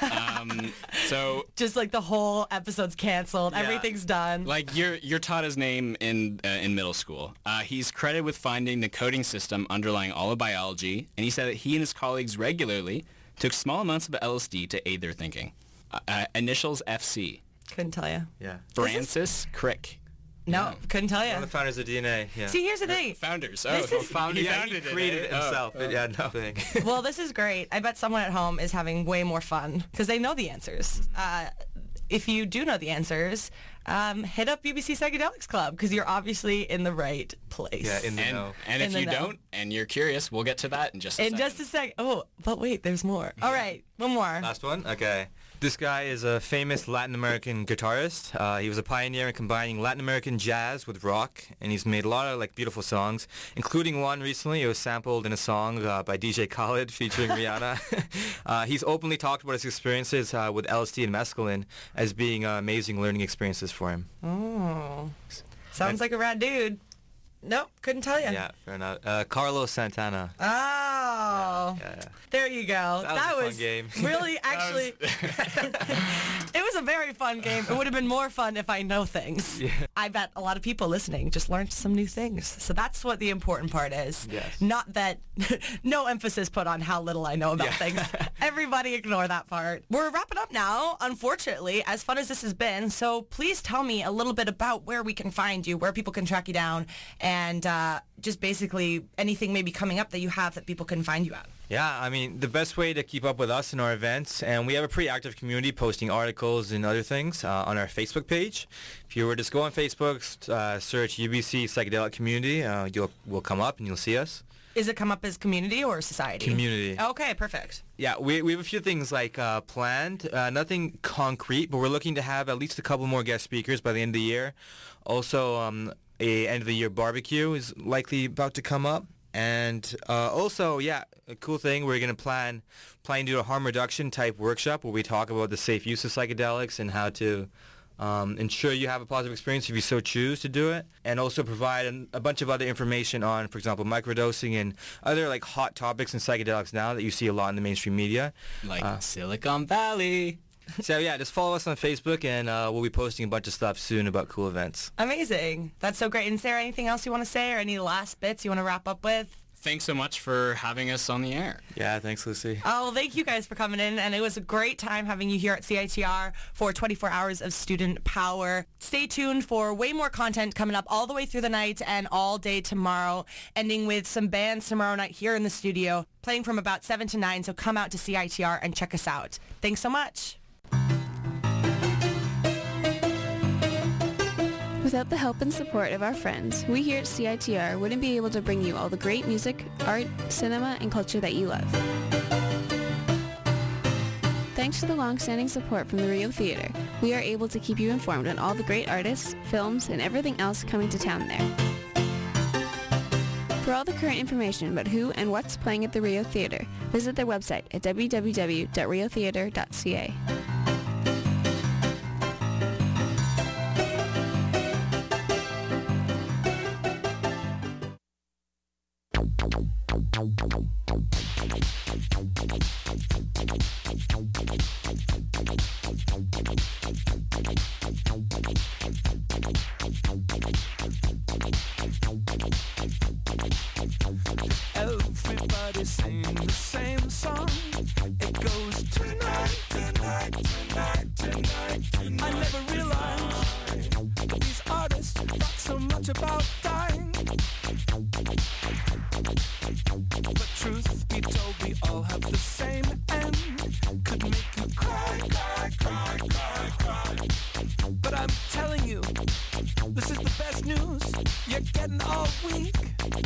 So... Just like the whole episode's canceled. Everything's done. Like, you're taught his name in middle school. He's credited with finding the coding system underlying all of biology, and he said that he and his colleagues regularly took small amounts of LSD to aid their thinking. Initials FC. Couldn't tell you. Yeah. Francis Crick. No, couldn't tell you. One of the founders of DNA. Yeah. See, here's the thing. Founders. He created it himself. But yeah, nothing. Well, this is great. I bet someone at home is having way more fun because they know the answers. If you do know the answers, hit up UBC Psychedelics Club because you're obviously in the right place. Yeah, in the know. And if you don't and you're curious, we'll get to that in just a second. Just a sec. Oh, but wait, there's more. All right, one more. Last one? Okay. This guy is a famous Latin American guitarist. He was a pioneer in combining Latin American jazz with rock, and he's made a lot of beautiful songs, including one recently. It was sampled in a song by DJ Khaled featuring Rihanna. He's openly talked about his experiences with LSD and mescaline as being amazing learning experiences for him. Oh, sounds like a rad dude. Nope, couldn't tell you. Yeah, fair enough. Carlos Santana. Oh, yeah. There you go. That was a fun game. Really, actually, it was a very fun game. It would have been more fun if I know things. Yeah. I bet a lot of people listening just learned some new things. So that's what the important part is. Yes. Not that, no emphasis put on how little I know about things. Everybody ignore that part. We're wrapping up now, unfortunately, as fun as this has been. So please tell me a little bit about where we can find you, where people can track you down, and just basically anything maybe coming up that you have that people can find you at. Yeah, I mean, the best way to keep up with us and our events, and we have a pretty active community posting articles and other things on our Facebook page. If you were to just go on Facebook, search UBC Psychedelic Community, we'll come up and you'll see us. Is it come up as community or society? Community. Okay, perfect. Yeah, we have a few things planned, nothing concrete, but we're looking to have at least a couple more guest speakers by the end of the year. Also, a end of the year barbecue is likely about to come up. And also, a cool thing, we're going to plan to do a harm reduction type workshop where we talk about the safe use of psychedelics and how to ensure you have a positive experience if you so choose to do it, and also provide a bunch of other information on, for example, microdosing and other hot topics in psychedelics now that you see a lot in the mainstream media. Like Silicon Valley. So just follow us on Facebook, and we'll be posting a bunch of stuff soon about cool events. Amazing. That's so great. And Sarah, anything else you want to say or any last bits you want to wrap up with? Thanks so much for having us on the air. Yeah, thanks, Lucy. Oh, well, thank you guys for coming in, and it was a great time having you here at CITR for 24 hours of student power. Stay tuned for way more content coming up all the way through the night and all day tomorrow, ending with some bands tomorrow night here in the studio, playing from about 7 to 9, so come out to CITR and check us out. Thanks so much. Without the help and support of our friends, we here at CITR wouldn't be able to bring you all the great music, art, cinema, and culture that you love. Thanks to the long-standing support from the Rio Theater, we are able to keep you informed on all the great artists, films, and everything else coming to town there. For all the current information about who and what's playing at the Rio Theater, visit their website at www.riotheater.ca. Everybody sing the same song. It goes tonight, tonight, tonight, tonight, tonight. I never realized these artists thought so much about that. all week.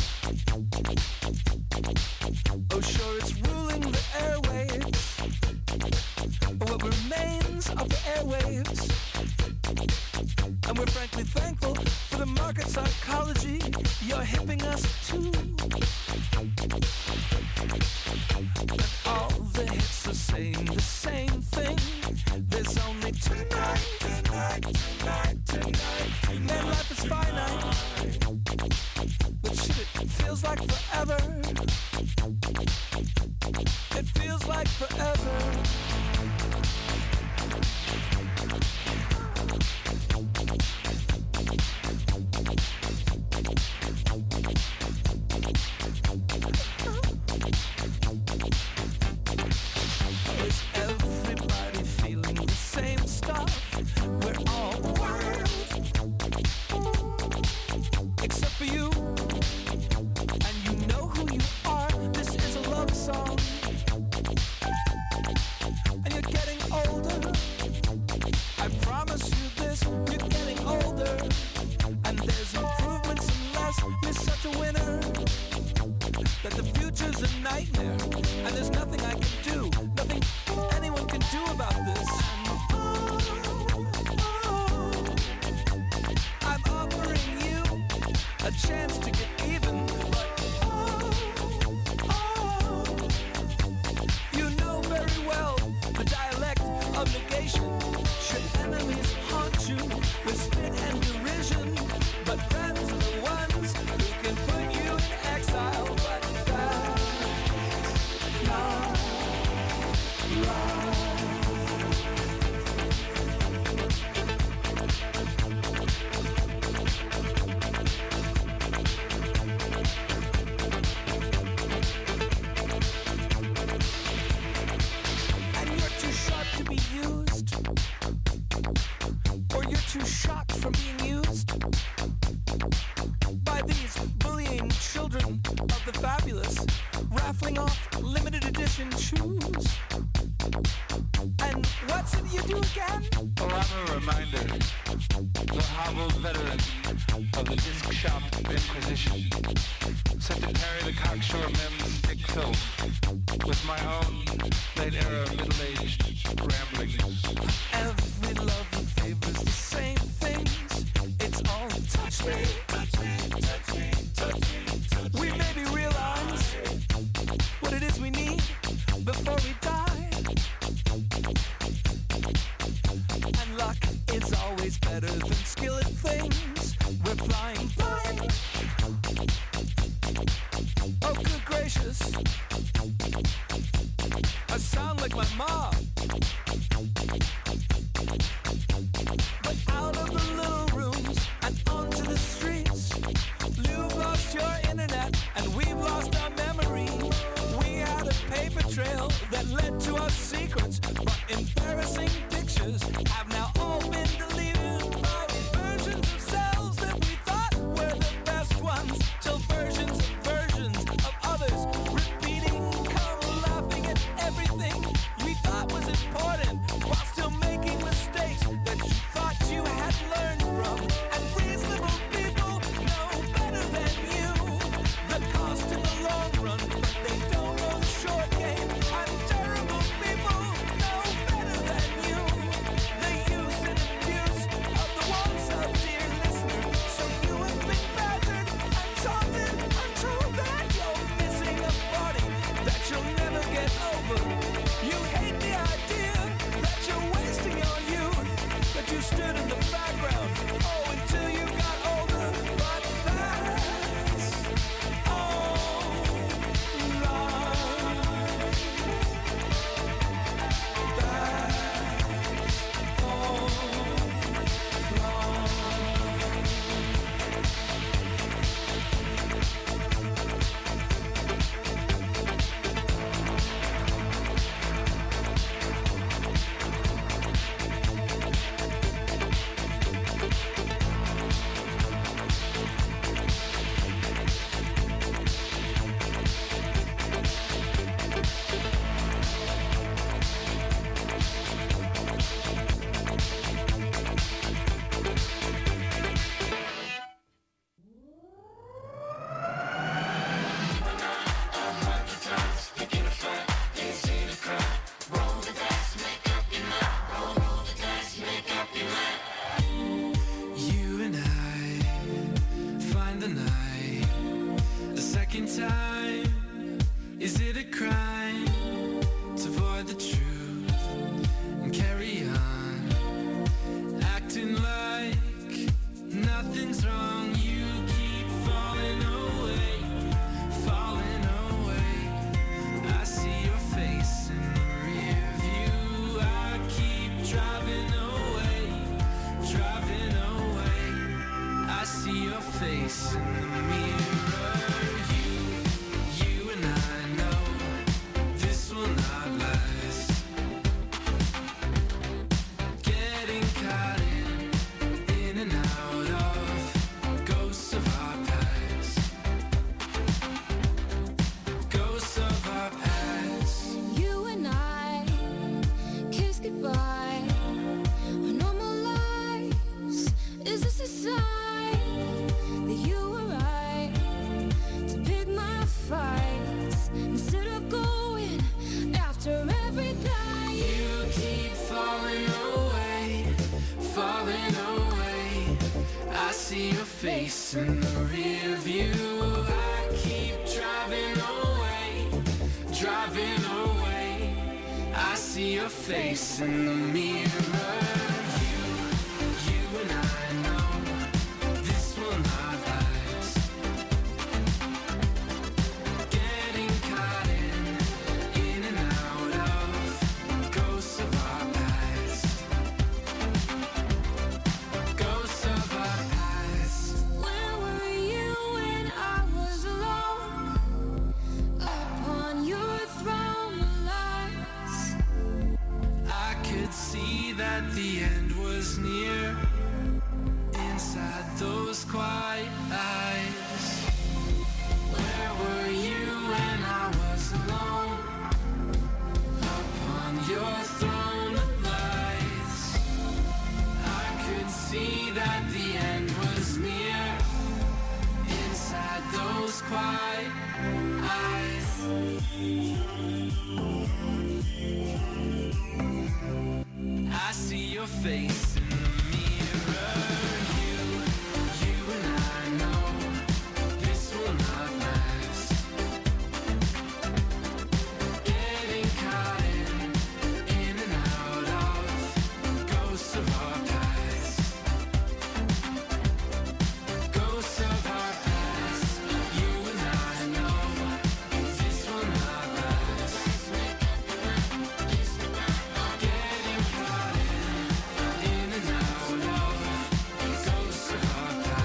Oh, sure, it's ruling the airwaves, what remains of the airwaves. And we're frankly thankful for the market psychology you're hipping us to. And all the hits are saying the same thing. There's only tonight. And life is finite. But shit, it feels like forever. It feels like forever. Is everybody feeling the same stuff? We're all wild, except for you. And you know who you are. This is a love song. And you're getting older. I promise you this, you're getting older. And there's improvements unless you're such a winner. That the future's a nightmare. And there's nothing I can do, nothing anyone can do about this. I'm offering you a chance to get even, but you know very well the dialect of negation. Should enemies haunt you with spit and derision, but friends are the ones who can put you in exile. But that's not right. And you're too sharp to be used, or you're too shocked from being used by these bullying children of the fabulous, raffling off limited edition shoes. And what's it you do again? Well, I'm a reminder, the hobbled veteran of the disc shop inquisition, set to carry the cocksure men's stick film with my own late-era middle-aged ramblings. Every love that favors the same things. It's all touch me, touch me, touch me, touch me, touch me. We maybe realize what it is we need before we die. And luck is always better than skill at things. We're flying by. Oh, good gracious. I sound like my mom. But out of the little rooms and onto the streets, you've lost your internet and we've lost our memory. We had a paper trail that led to our secrets, but embarrassing pictures have now all been deleted by versions of selves that we thought were the best ones, till versions of others repeating, come laughing at everything we thought was important, while still making mistakes that you thought you had learned from. And reasonable people know better than you the cost in the long run, but they don't know the short game. And terrible people know better than you the by our normal lives. Is this a sign that you were right to pick my fights instead of going after everything? You keep falling away, falling away. I see your face in the rear view. I keep driving away, driving away. I see your face in the mirror. You and I know this will not last. Getting caught in and out of ghosts of our past. Ghosts of our past. Where were you when I was alone upon your throne of lies? I could see that the end was near inside those quiet eyes. Where were you when I was alone upon your throne of lies? I could see that the end was near inside those quiet eyes. I see your face in the mirror. You and I know this will not last. Getting caught in and out of ghosts of our past. Ghosts of our past. You and I know this will not last. Getting caught in and out of ghosts of our past.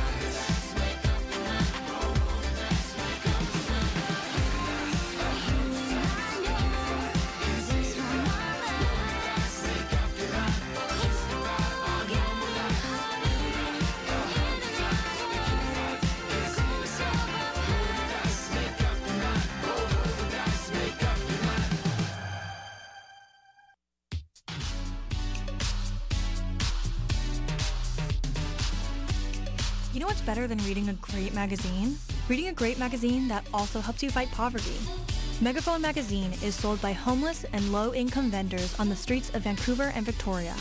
You know what's better than reading a great magazine? Reading a great magazine that also helps you fight poverty. Megaphone magazine is sold by homeless and low-income vendors on the streets of Vancouver and Victoria.